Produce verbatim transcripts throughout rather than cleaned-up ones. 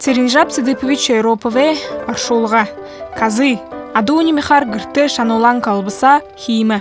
Церинжап Сыдыпович Шайропове аршулға. Казы, адуыни мехар гырты шанулан калбыса химе.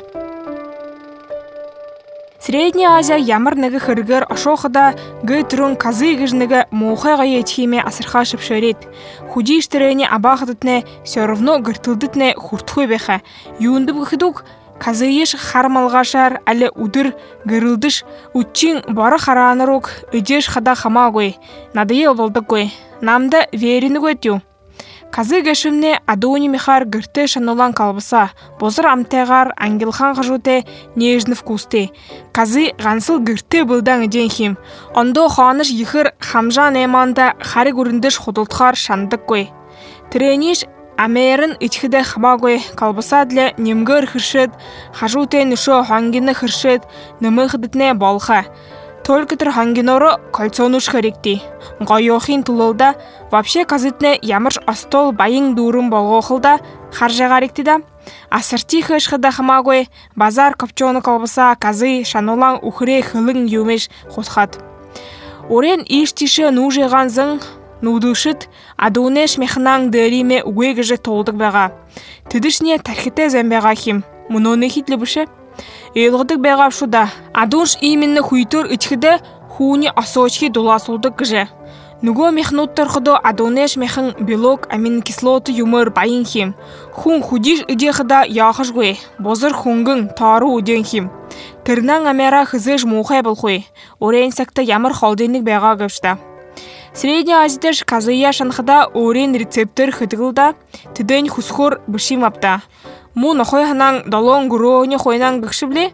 Средняя Азия ямарныгы хыргыр ашоқыда гы түрін казы гыжныгы моуқай ғайы етхиме асырха шыпшарет. Худи иштірене абақыдытне, все равно гыртылдытне хуртхуй беха. Юынды бұхыдук казы еш хармалғашар, әлі удыр гырылдыш, уччин бары харанырок, үдеш хада хамагой. Надыел болдықой. Намда верені көтю. Казы гашымне адуыни мехар гырты шанулан калбыса, бозыр амтегар ангелхан ғажуте нежны вкусте. Казы ғансыл гырты бұлдан денхим. Ондо ханыш йхыр хамжан эманда хари гүріндіш худылтхар шандық кой. Трениш Америн ичхиде хамагой калбыса для немгыр хыршыд, хажуте нушо хангины хыршыд, нымыхдытне болха. Только тыр хангинору кольцонуш харикти. Гайохин тулылда, вообще казытне ямырш астол байың дурым болғоқылда харжагарикти да. Асырти хышхыда хамагой, базар копчоны калбыса казы шанулан ухре хылың юмеш худхат. Орен иш тиші нужыған зың, нудышыт, адуынеш мехнан дәриме угегіжі толдық бәға. Тыдышне тархите зәмбәға хим. Мұноны хитлі бүші? Елғыдық бәғап шуда. Адунш именні хуйтыр үтхіді хуыни асочки дуласулдық гіжі. Нүго мехнуттар худо адунеш мехын белок аминокислоты юмыр байын хим. Хун худиш үдехіда яхыш гой. Бозыр хунгын тару үден хим. Тырнан амера хызыш мухай бұл хой. Орен сәкті ямыр халденік бәға гөпшда. Средняя Азияш казыя шанхыда орен рецептер хыдығылда тыдын хусхор бішим апта. Му нахой ханан далон гурони хойнан гыкшибле.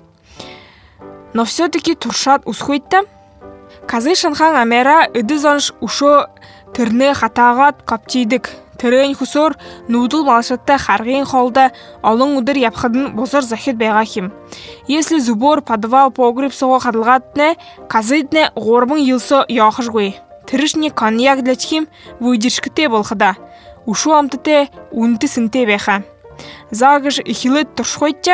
Но все-таки туршат усхуйтта. Казы шанхан амера ыдызанш ушо тырны хатағат каптийдік. Тырын хусор нудыл малшатта харгин холда алын удыр япхадын бозыр захид бәғахим. Если зубор, подвал, погреб соға қадылғатне, казыдне ғормын йылсо яхыш гой. Тырышне коньяк для чхим выдержкіте болхыда. Ушу амтыте унты сынте бәха. Загыш ихилыт туршхойтча.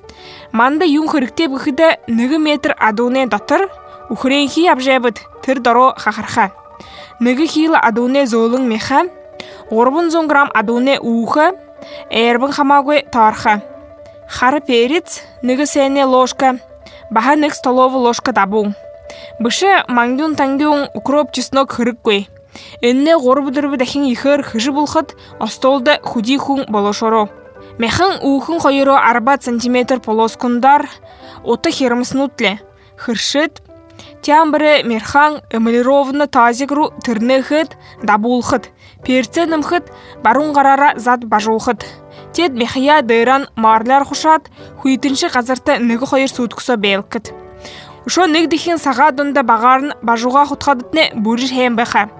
Манда юн хырыкте бұхыда ныгы метр адуне датыр, ухрен хи абжайбыт тыр даро хахарха. Ныгы хилы адуне золың меха, орбын зонграм адуне уха, эрбын хамагой тарха. Хары перец, ныгы сене ложка, баха нык столовый ложка дабу. Бышы маңдюн таңдюн укроп чеснок хырык кой. Энне горбы-дырбы дахин ихыр хыжы булхыт, остолда худи хун болошоро. Мехын уухын қойыру арбат сантиметр полоскундар, оты хермснутле. Хыршыт, тямбыры мерхан эмалированны тазигру тырны хыт, дабулхыт. Перце нымхыт, барун қарара зат бажулхыт. Тед мехия дайран марляр хушат, хуйтыншы қазырты ныгы қойыр суыткусо бейлкіт. Ушо нигдихин сағадында бағарын бажуға хутхадытне бүріш хем бәха.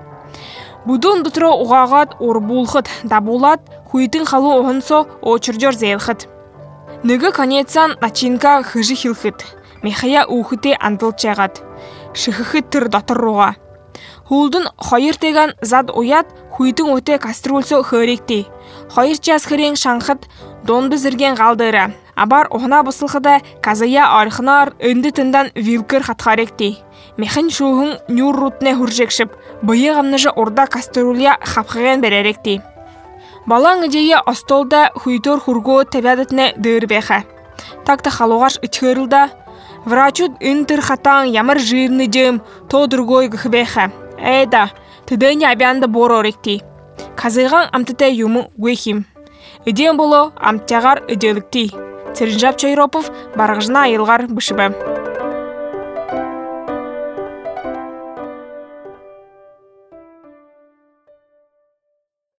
Будун дутро уғағат орбулхыт, дабулат, хуйтын халу оғынсо очырдер зейлхыт. Ныгы конецан начинка хыжы хилхыт. Мехая ухыте антыл чағат. Шыхыхыт тыр датыр роға. Хулдын хайыр теган зад оят хуйтын өте кастрюльсо хөректе. Хайыр час хырен шаңхыт донды зірген ғалдыра. Абар оғына бұсылхыда казая архынар үнді тындан вилкір қатқаректе. Мехін шуғын нюр рутне хүржекшіп, бұйы ғамныжы орда кастрюлья хапқыған береректе. Балаң идея остолда хуйтор хурго табядытне дыр беха. Такта халуғаш үтхырылда. Врачуд үнтір хатан ямыр жирны жым, то другой гыхбеха. Эйда, тыдыны абянды бор оректи. Казыған амтыте юмы гүйхим. Иден боло амтягар үделікти. Церинжап Шайропов барғыжына айылғар бішібі.